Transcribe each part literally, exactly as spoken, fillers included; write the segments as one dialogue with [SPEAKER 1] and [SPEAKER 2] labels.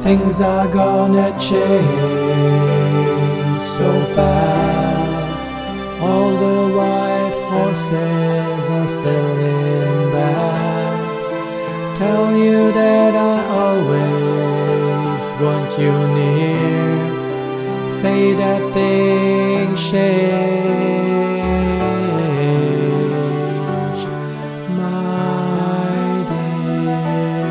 [SPEAKER 1] Things are gonna change so fast. All the white horses are still in back. Tell you that I always want you near. Say that things change, my dear.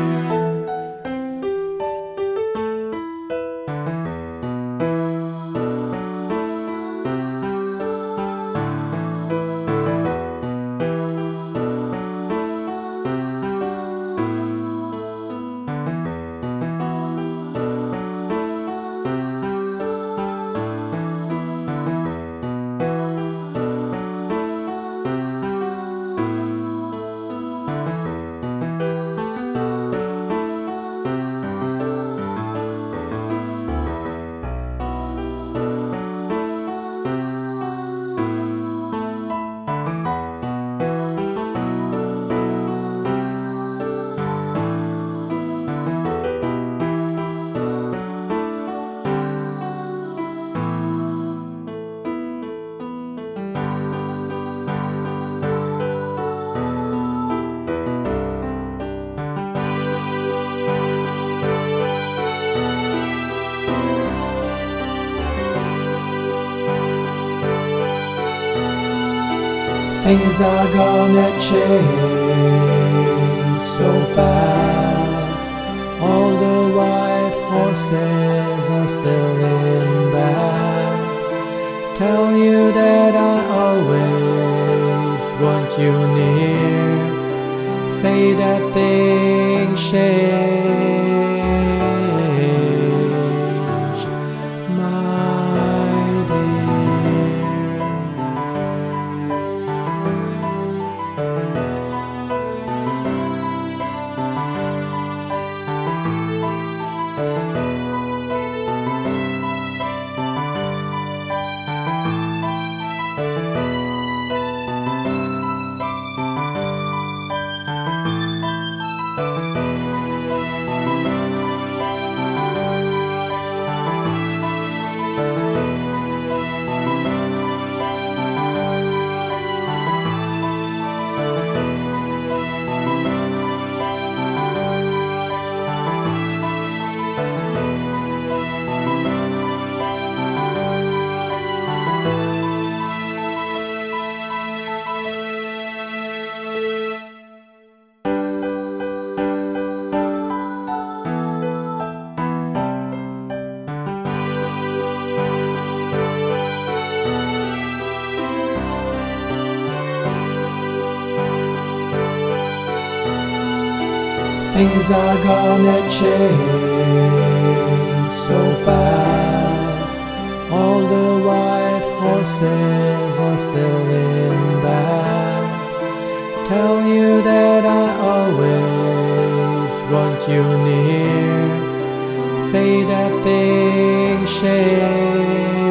[SPEAKER 1] Things are gonna change so fast. All the white horses are still in back. Tell you that I always want you near. Say that things change, my dear. Things are gonna change so fast. All the white horses are still in back. Tell you that I always want you near. Say that things change.